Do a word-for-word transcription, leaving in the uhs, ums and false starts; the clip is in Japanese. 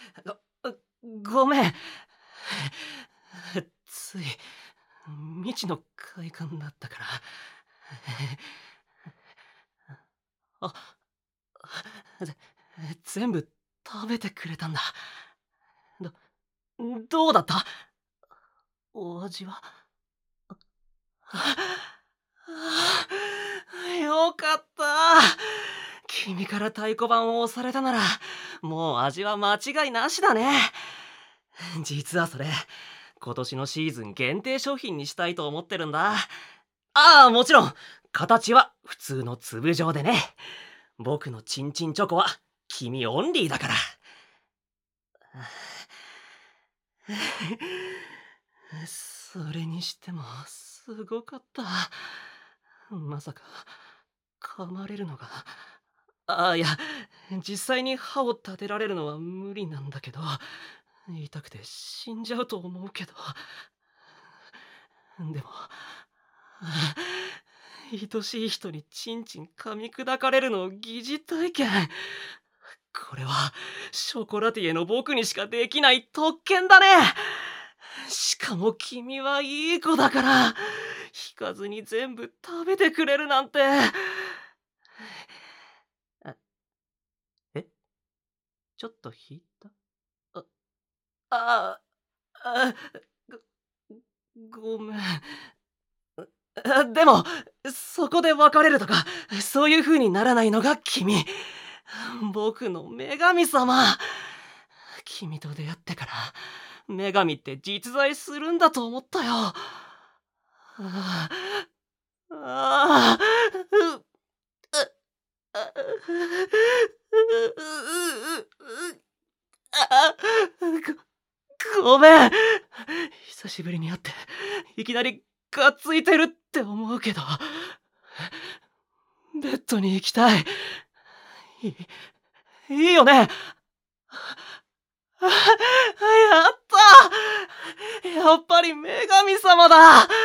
ご、ごめん。つい、未知の快感だったから。あ、ぜ全部食べてくれたんだ。どどうだった？お味は？よかった。君から太鼓判を押されたなら、もう味は間違いなしだね。実はそれ、今年のシーズン限定商品にしたいと思ってるんだ。ああ、もちろん、形は普通の粒状でね。僕のチンチンチョコは君オンリーだから。それにしてもすごかった。まさか噛まれるのが。ああ、いや、実際に歯を立てられるのは無理なんだけど、痛くて死んじゃうと思うけど。でも、愛しい人にチンチン噛み砕かれるのを疑似体験。これはショコラティエの僕にしかできない特権だね。しかも君はいい子だから、引かずに全部食べてくれるなんて。あ、えちょっと引いた？あ、ああ、ご、ごめん。あでも、そこで別れるとか、そういう風にならないのが君。僕の女神様。君と出会ってから、女神って実在するんだと思ったよ。ああ、ああ、う、う、あ、あ、ご、ごめん。久しぶりに会って、いきなりがっついてるって思うけど、ベッドに行きたい。いい、いいよね。あ、やった！やっぱり女神様だ。